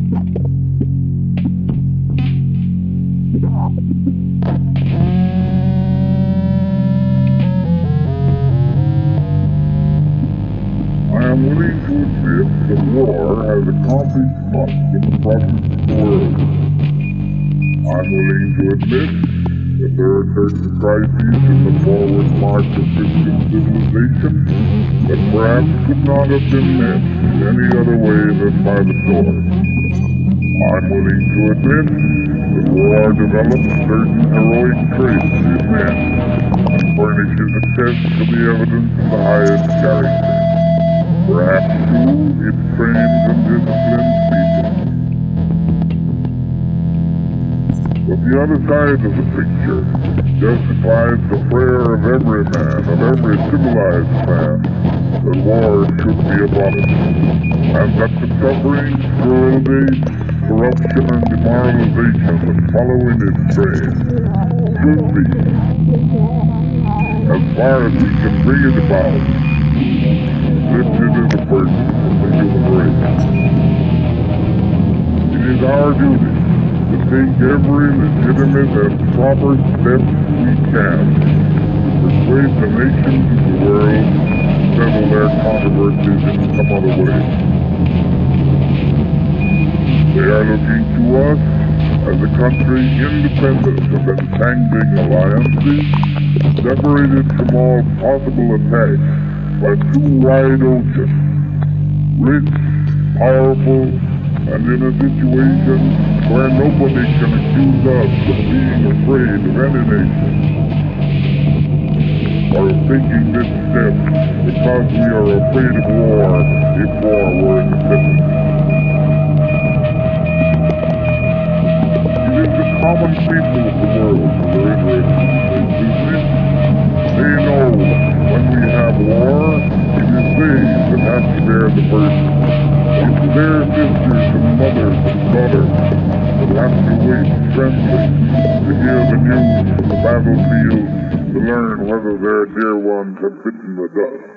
I am willing to admit that war has accomplished much in the progress of the world. I'm willing to admit that there are certain crises in the forward march of Christian civilization that perhaps could not have been met in any other way than by the sword. I'm willing to admit that war develops certain heroic traits in men and furnishes a test for the evidence of the highest character. Perhaps, too, it trains and disciplines people. But the other side of the picture justifies the prayer of every man, of every civilized man, that war should be abolished, and that the suffering, cruelty, corruption, and demoralization that follow in its train should be, as far as we can bring it about, lifted as a burden from the human race. It is our duty to take every legitimate and proper step we can to persuade the nations of the world to settle their controversies in some other way. They are looking to us as a country independent of entangling alliances, separated from all possible attacks by two wide oceans, rich, powerful, and in a situation where nobody can accuse us of being afraid of any nation, or of taking this step because we are afraid of war if war were necessary. It is the common people of the world who are interested in this business. They know when we have war, it is they that have to bear the burden. It's their sisters and mothers and daughters that have to wait trembling to hear the news from the battlefield to learn whether their dear ones have bitten the dust.